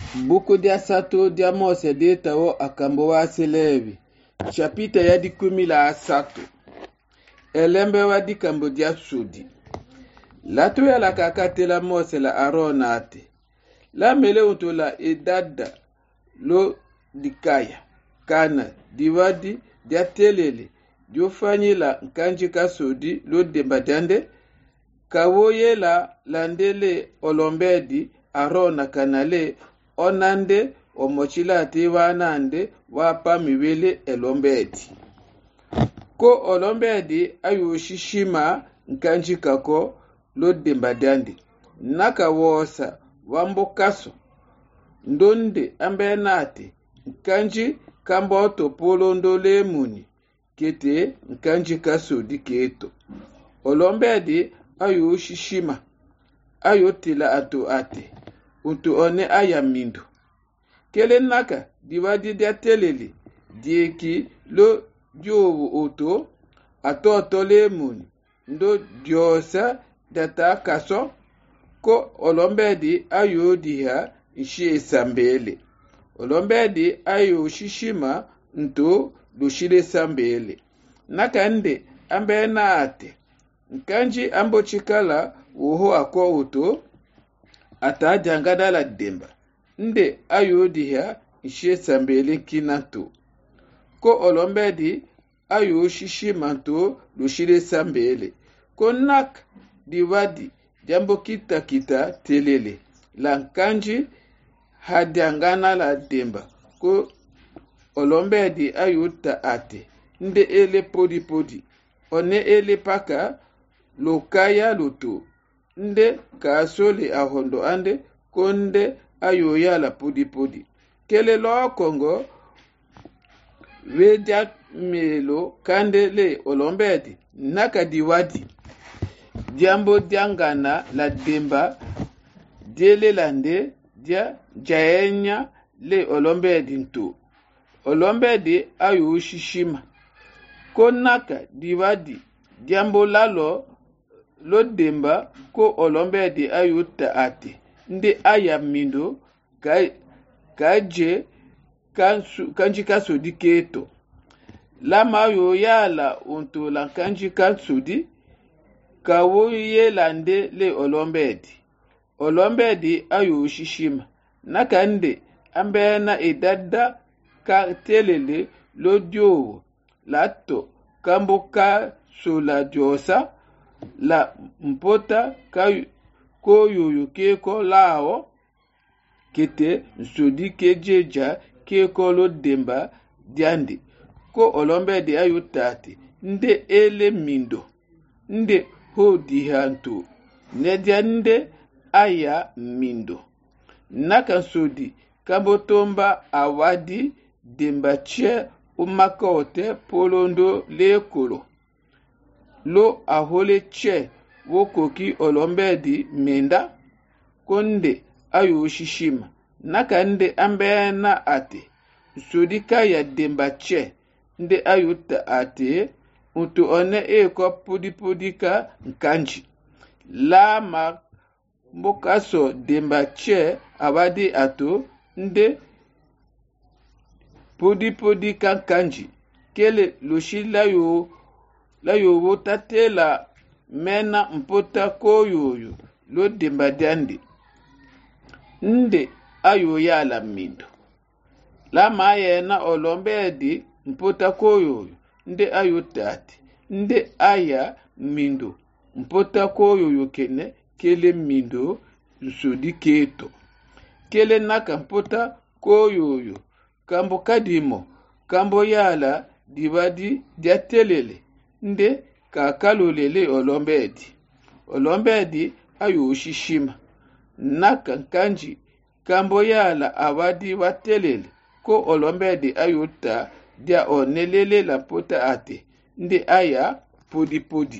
Buku dia sato dia Mose de tawo akambo wa selevi. Chapita ya di 13. Elembe wa di kambo dia sudi. Latu ya la kakate la Mose la Arona ate. La mele unto la edada lo dikaya. Kana diwadi dia telele. Jofanyi la nkanji kasudi lo dembadande. Kawoye la landele olombedi Arona kanale onande omochila ati wanande wapa miwele elombedi. Ko olombedi ayushishima nkanji kako lo dembadande. Naka wosa wambo kaso. Ndonde ambenate nkanji kambo topolo ndole muni. Kete nkanji kaso diketo. Olombedi ayushishima. Ayotila ato ate. Untu one ayamindo. Kele naka diwadi dia telele. Dieki lo diowu oto. Ato tole muni. Ndo diosa data kaso. Ko olombedi ayo diha ishi sambele. Olombedi ayo shishima nto lushile sambele. Naka nde ambe na ate. Nkanji ambo chikala uho ako uto ata jangada la demba. Nde ayo diha ishe sambele kinato. Ko olombedi ayo shishimanto lushile sambele. Ko nak diwadi jambo kita telele. La nkanji hadiangana la demba. Ko olombedi ayo ta ate. Nde ele podi. One ele paka lokaya luto. Nde kasole ahondo ande konde ayoya la podi. Kele lo kongo wedia melo kande le olombedi naka diwadi. Diambo diangana la demba diele lande dia jaenya le olombedi nto. Olombedi ayo shishima. Konaka diwadi diambo lalo lo demba ko olombedi ayuta ate. Nde ayamindo kaje kanji kasudi keto. Lama yo yala unto la kanji kasudi kawo yelande le olombedi. Olombedi ayo shishima. Nakande ambe na edada ka telele lo diowo. Lato kambo ka sola diosa la mpota ko yoyo keko lao kete nsodi kejeja keko lo demba diandi ko olombedi ayutati nde ele mindo nde ho dihanto nedia nde aya mindo naka nsodi kambo tomba awadi demba che umakote polondo lekolo. Lo ahole che wokoki olombedi menda konde ayo shishima. Naka nde ambe na ate. Sudika ya demba che nde ayuta ate untu one eko podi ka nkanji. Lama mbokaso demba che awadi ato nde podi ka kanji. Kele lushi la yo wotate la mena mpota ko yoyo lo demba diandi. Nde ayo ya la mindo. La maye na olombedi mpota ko yoyo. Nde ayo tati. Nde aya mindo. Mpota ko yoyo kene kele mindo sudi keto. Kele naka mpota ko yoyo. Kambo kadimo. Kambo yala diwadi dia telele. Nde kakalolele olombedi. Olombedi ayo shishima. Naka kanji kambo yala awadi watelele. Ko olombedi ayuta dia onelele la pota ate. Nde aya podi.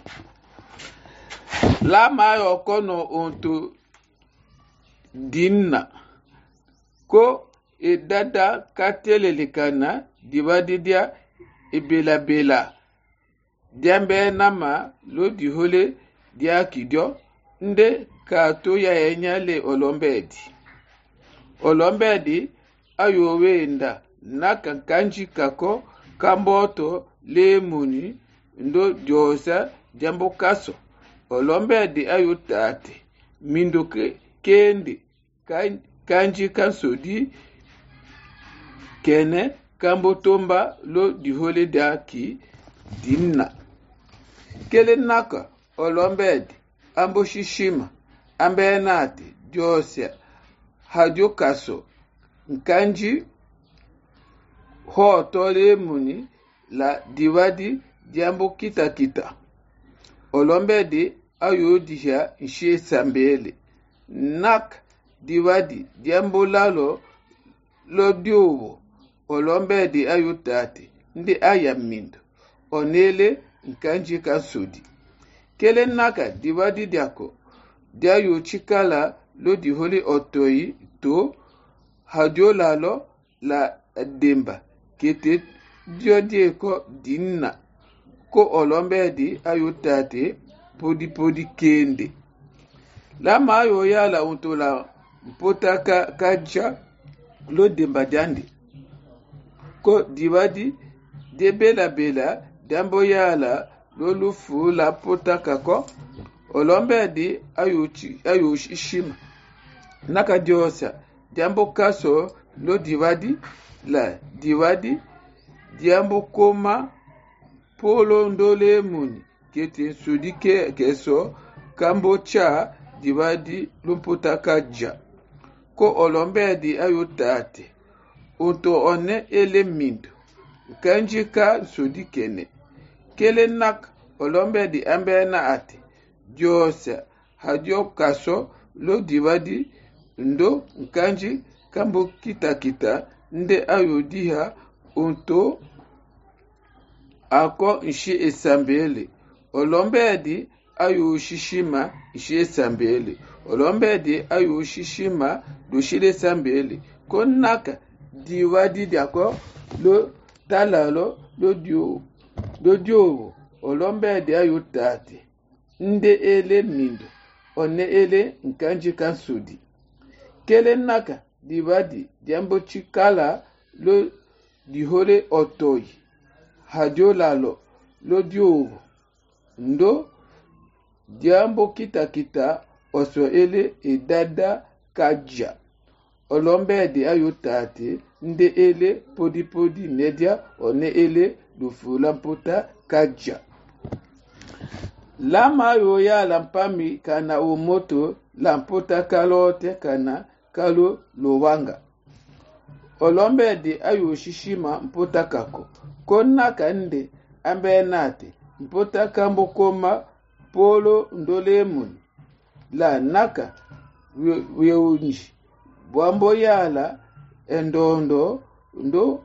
Lama yokono onto dinna. Ko edada katelele kana diwadi dia ebela. Diambe nama lo dihole dia kidio nde ka to ya enyale olombedi. olombedi ayowenda naka kanji kako kamboto lemuni ndo diosa jambo kaso olombedi ayotate mindo kendi kanji kansodi kene kambo tomba lo dihole daki dinna kele naka olombedi ambo shishima ambenate diosa hadio kaso nkanji ho tole muni la diwadi jambo kita olombedi ayodiha nshe sambele nak diwadi jambo lalo lo diowo olombedi ayotate ndi ayamindo onele nkanji kasodi kele naka diwadi diako diayo chikala lo diholi otoi to hadio lalo la demba kete diodie ko dinna ko olombedi ayotate podi kende la mayo yala untola mpota kaja lo demba jandi ko diwadi de bela dambo yala lo lufu la pota kako olombedi ayoshishima naka diosa jambo kaso lo diwadi la diwadi jambo koma polo ndole muni kete sudike keso kambo cha diwadi lumpota kaja ko olombedi ayotate uto one ele mindo kanji ka sudikene kele nak olombedi ambena ate diosa hadio kaso lo diwadi ndo kanji kambo kita nde ayodiha unto ako nshi esambele olombedi ayoshishima nshi esambele olombedi ayoshishima doshile sambele konaka diwadi diako lo talalo lo dio olombedi ayotate nde ele mindo one ele nkanji kansudi kele naka diwadi jambo chikala lo dihole otoi hadio lalo lo dio ndo jambo kita oso ele edada kaja olombedi ayotate nde ele podi nedia one ele lufula mpota kaja lama yo ya lampami kana umoto lampota kalote kana kalo lowanga olombedi ayoshishima mpota kako konna kande ambenate mpota kambo koma polo ndolemuni la naka weunji bwambo yala endondo ndo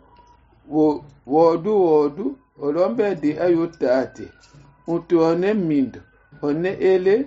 wodu olombedi ayotate utuone mindo one ele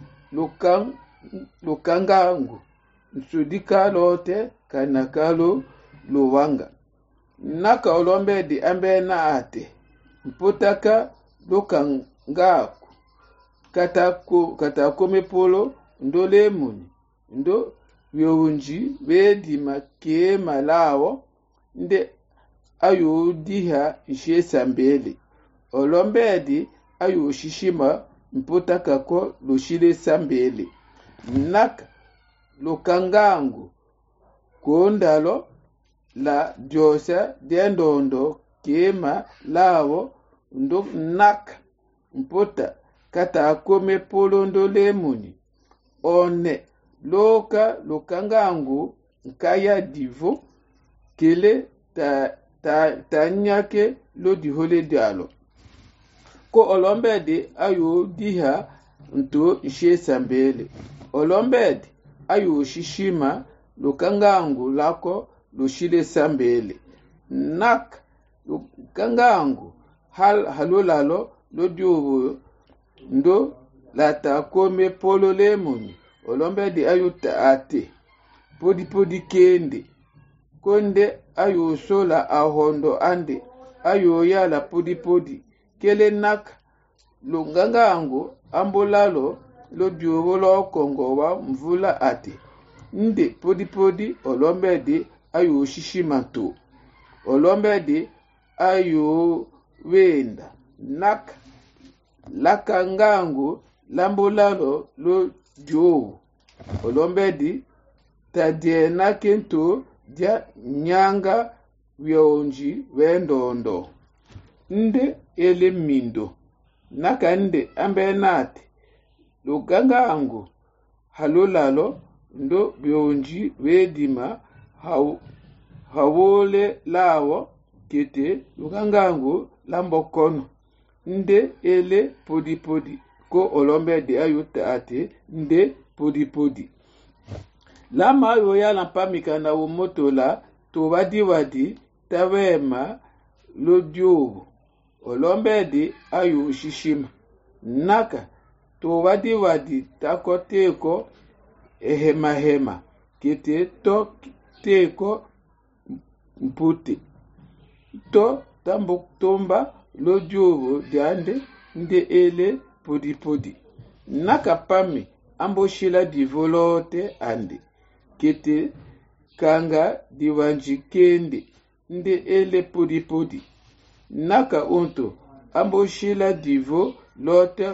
lukangangu nsudika lote kanakalo luwanga naka olombedi ambena ate mpotaka lukangaku katakome polo ndolemuni ndo weunji wedima kema lawo nde ayodiha nshe sambele olombedi ayoshishima mpotaka ko lushile sambele naka lukangangu kondalo la diosa dendondo kema lawo ndo naka mpota kata kome polo ndolemuni one loka lukangangu nkaya divo kele ta nyake lo dihole dialo ko olombedi ayodiha nto nshe sambele olombedi ayoshishima lukangangu lako lushile sambele nak lukangangu halolalo lo diobo ndo lata kome polo lemuni olombedi ayuta ate podi kende konde ayosola ahondo ande ayoyala podi kele nak lungangangu ambolalo lo diobo lo kongo wa mvula ate nde podi olombedi ayo shishimanto olombedi ayo wenda nak lakangangu lambulalo lo diowu olombedi tadiena kento dia nyanga wionji wendondo nde ele mindo naka nde ambenati lugangangu halolalo ndo wionji wedima hawole lawo kete lugangangu lambokono nde ele podi ko olombedi ayuta ate nde podi lama yo yala mpamika na umotola to wadi tawema lodiowo olombedi ayo shishima naka to wadi takoteko ehema kete to teko mpute to tambuktomba lodiowo diande nde ele podi naka pami amboshila divolote ande kete kanga diwanji kende nde ele podi naka unto amboshila divo lote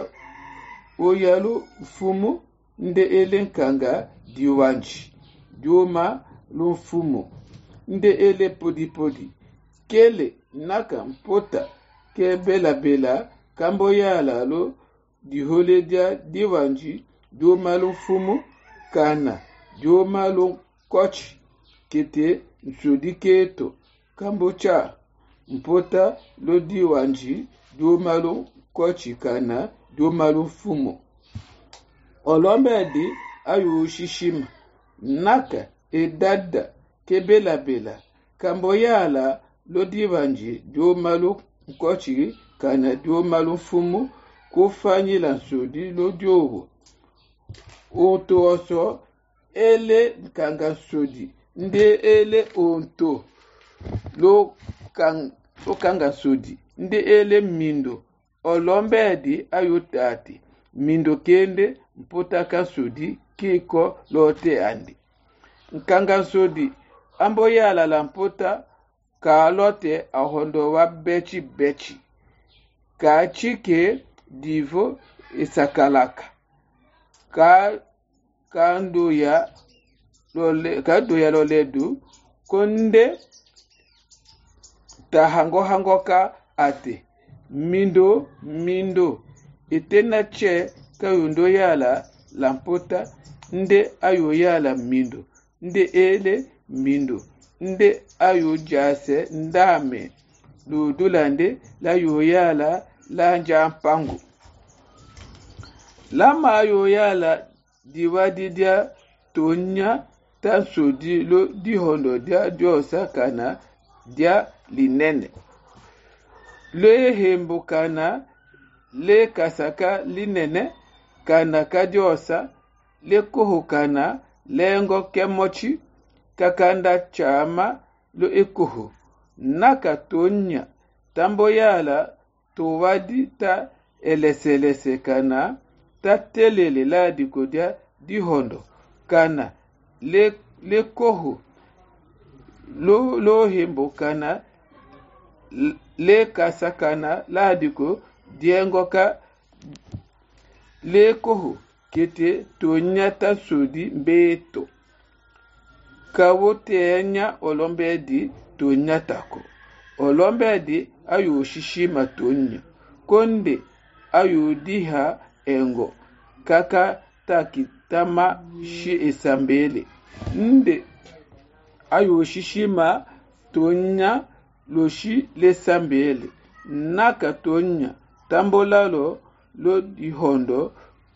oyalo fumu nde ele kanga diwanji dioma lumfumu nde ele podi kele naka mpota ke bela kamboyala lo diholedia diwanji dioma lumfumu kana dioma lumkochi kete nsodiketo kambocha mpota lo diwanji dioma lumkochi kana dioma lumfumu olombedi ayo shishima naka edada ke bela kamboyala lo diwanji dioma lumkochi kana dioma lumfumu kufanyila nsodi lo diowo onto oso ele kanga sodi nde ele onto lo kanga sodi nde ele mindo olombedi ayutati mindo kende mpotaka sodi kiko lote andi nkanga sodi amboyala la mpota ka lote ahondo wa bechi ka chike divo isakalaka ka ndoya loledu konde ta hango ka ate mindo etena che ka yundo yala lampota nde ayo yala mindo nde ele mindo nde ayo jase ndame ludulande la yoyala la njampangu lama ayo yala diwadidia tonya tansodi lo dihondo dia diosa kana dia linene le hembo kana le kasaka linene kana kadiosa le koho kana lengo kemochi kakanda chama lo ekoho naka tonya tamboyala towadi ta eleselese kana ta telele la dikodia dihondo kana le koho lo hembo kana le kasakana la diko diengo ka le koho kete tonyata sodi mbeto kawotenya olombedi tonyatako olombedi ayo shishima tonya konde ayo diha engo kaka takitama shi esambele nde ayo shishima tonya loshi lesambele naka tonya tambolalo lo dihondo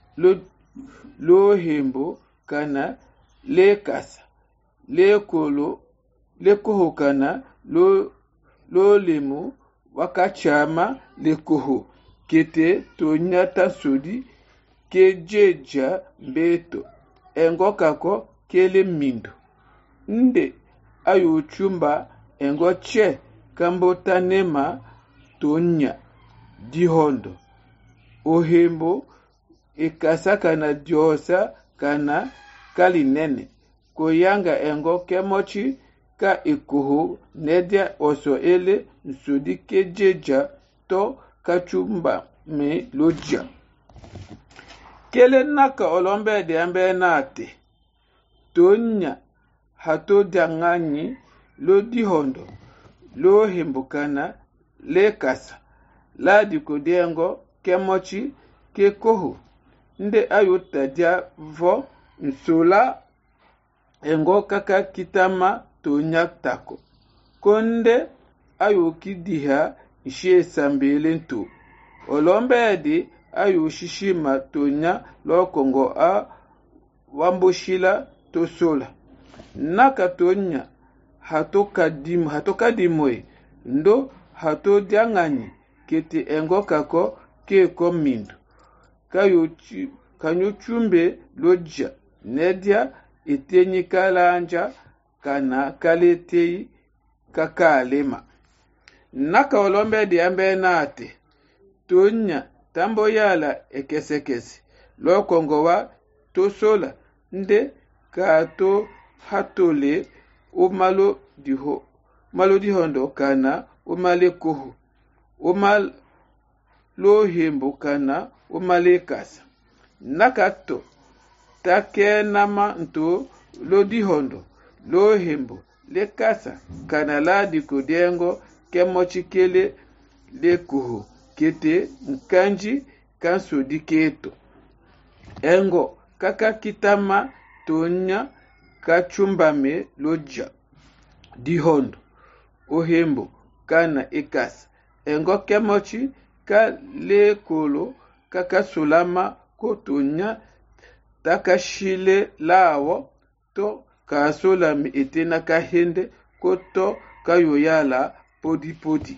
lo hembo kana le kasa le koho kana lo lemu wakachama le koho kete tonyata sodi kejeja mbeto engo kako kele mindo nde ayo chumba engo che kambotanema tonya dihondo ohembo ekasa kana diosa kana kalinene koyanga engo kemochi ka ikuhu nedia oso ele nsudi kejeja to kachumba me loja. Kele naka olombe de ambe nate. Tonya hato danganyi lo dihondo lo himbukana le kasa la dikodengo kemochi ke kohu nde ayuta dia vo nsola engo kaka kitama tonya tako konde ayuki diha ishe sambelento olombe de ayu shishima tonya lo kongo a wamboshila to sola naka tonya hatoka dimwe ndo hato dianganyi kete engo kako ke komindu kanyo chumbe loja nedia etenyi kalanja kana kaletei kakalema naka olombe de ambe nate tonya tambo yala ekesekese lo kongo wa to sola nde kato hatole umalo dihondo kana umale kuhu umal lo himbo kana umale kasa nakato take nama nto lo dihondo lo himbo le kasa kana la dikodengo kemochikele le kuhu kete nkanji kanso diketo engo kaka kitama tonya kachumbame loja dihondo ohembo kana ekasa engo kemochi ka lekolo kaka sulama kotonya takashile lawo to kasolami etena kahende koto kayoyala podi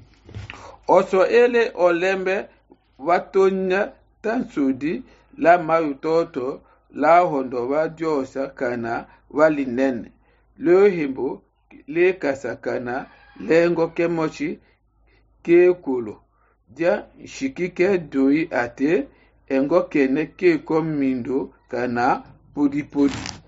oso ele olembe watonya tansudi la mayutoto la hondo wa diosa kana walinene lo himbo le kasakana lengo kemochi ke kulo dia shikike doi ate engo kene ke komindo kana podi